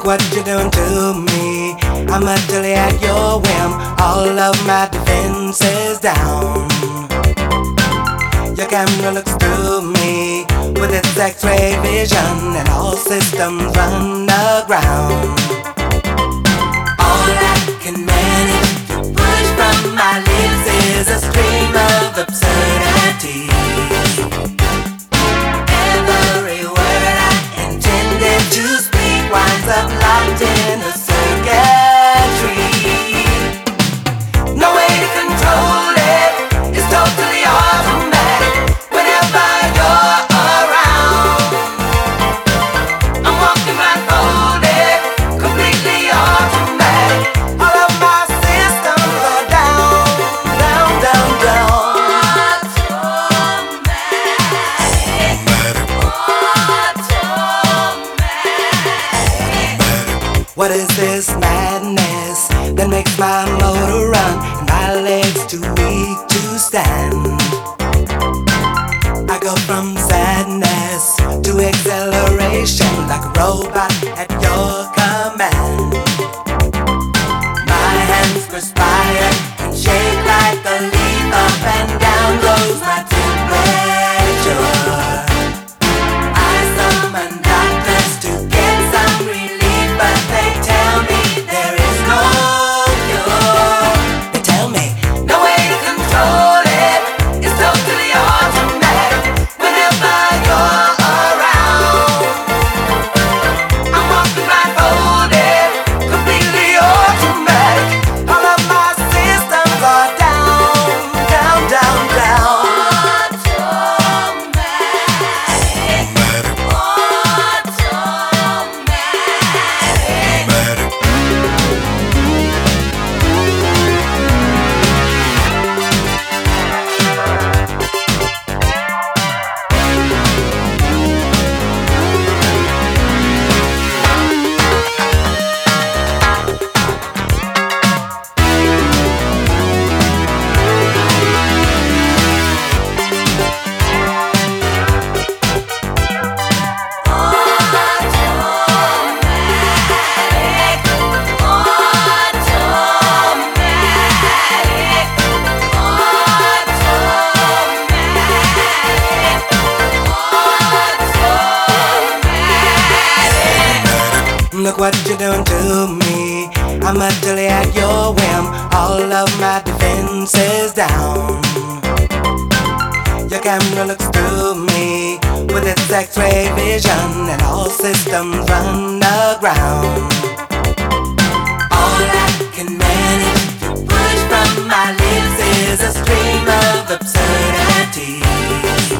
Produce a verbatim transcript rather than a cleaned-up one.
what you're doing to me. I'm utterly at your whim. All of my defenses down. Your camera looks through me with its X-ray vision, and all systems run aground. All I can manage to push from my lips is a stream of absurdities. Every word I intended to speak winds up locked in a circuitry. No way to control it, it's totally automatic. Whenever you're around, I'm walking blindfolded, completely automatic. All of my systems are down, down, down, down. What is this madness that makes my motor run and my legs too weak to stand? I go from sadness to acceleration like a robot at your command. My hands perspire and shake like a leaf. Up and down goes my temperature. I summon doctors to get some relief, but they tell me there is no cure. They tell me no way to control it, it's totally automatic. Whenever you're around, I'm walking blindfolded, completely automatic. All of my systems are down, down, down, down. Look what you're doing to me. I'm utterly at your whim. All of my defenses down. Your camera looks through me with its X-ray vision, and all systems run aground. All I can manage to push from my lips is a stream of absurdities.